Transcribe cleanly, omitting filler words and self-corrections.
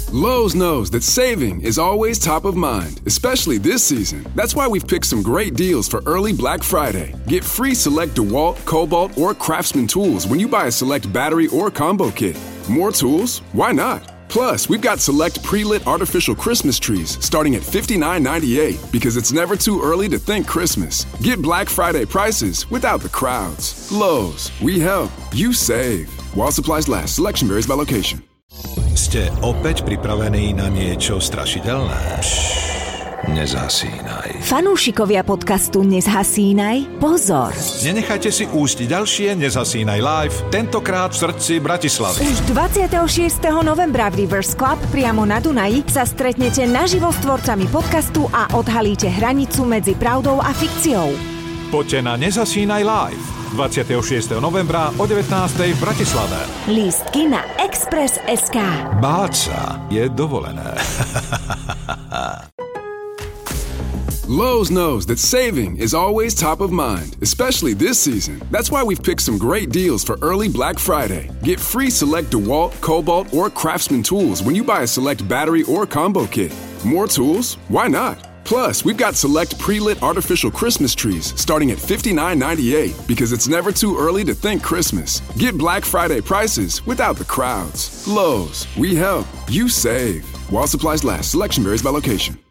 Lowe's knows that saving is always top of mind, especially this season. That's why we've picked some great deals for early Black Friday. Get free select DeWalt, Cobalt, or Craftsman tools when you buy a select battery or combo kit. More tools? Why not? Plus, we've got select pre-lit artificial Christmas trees starting at $59.98 because it's never too early to think Christmas. Get Black Friday prices without the crowds. Lowe's, we help, you save. While supplies last, selection varies by location. Ste opäť pripravení na niečo strašidelné? Nezasínaj. Fanúšikovia podcastu Nezhasínaj, pozor! Nenechajte si újsť ďalšie Nezhasínaj live, tentokrát v srdci Bratislavy. Už 26. novembra v Rivers Club priamo na Dunaji sa stretnete naživo s tvorcami podcastu a odhalíte hranicu medzi pravdou a fikciou. Poďte na Nezhasínaj live 26. novembra o 19. v Bratislave. Lístky na Express.sk. Báť sa je dovolené. Lowe's knows that saving is always top of mind, especially this season. That's why we've picked some great deals for early Black Friday. Get free select DeWalt, Cobalt, or Craftsman tools when you buy a select battery or combo kit. More tools? Why not? Plus, we've got select pre-lit artificial Christmas trees starting at $59.98 because it's never too early to think Christmas. Get Black Friday prices without the crowds. Lowe's, we help, you save. While supplies last, selection varies by location.